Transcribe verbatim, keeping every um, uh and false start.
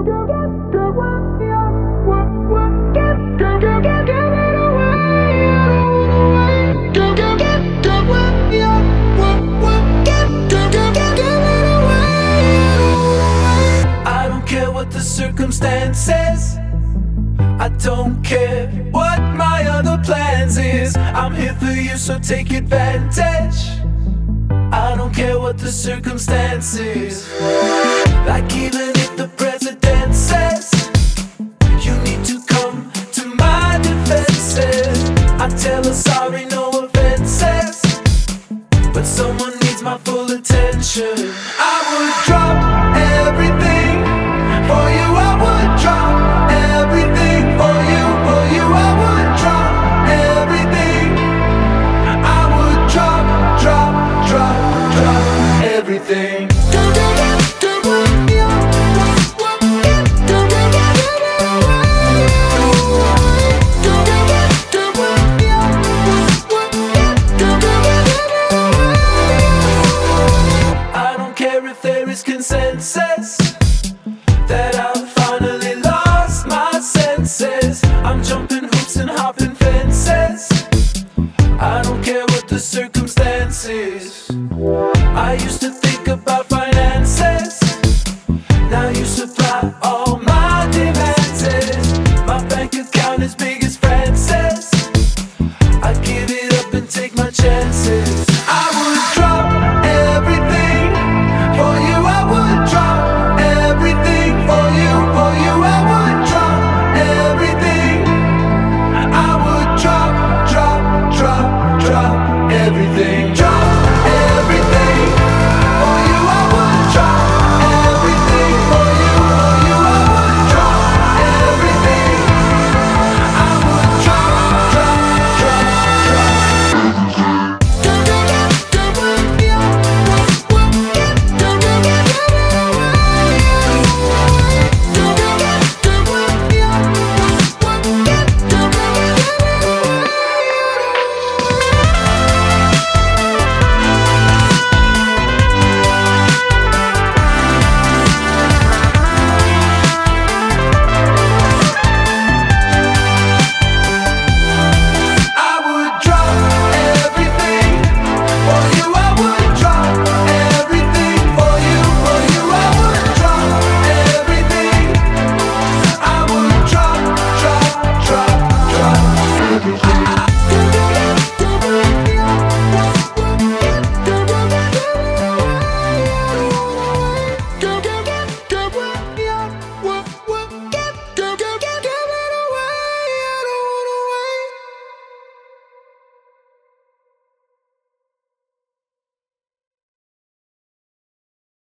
I don't care what the circumstances, I don't care what my other plans is. I'm here for you, so take advantage. I don't care what the circumstances. Like even if the president says you need to come to my defenses, I tell her sorry, no offenses, but someone needs my full attention. I would drop everything for you. I would drop everything for you. For you, I would drop everything. I would drop, drop, drop, drop everything. I don't care if there is consensus that I've finally lost my senses. I'm jumping hoops and hopping fences. I don't care what the circumstances. I used to think about finances, now you supply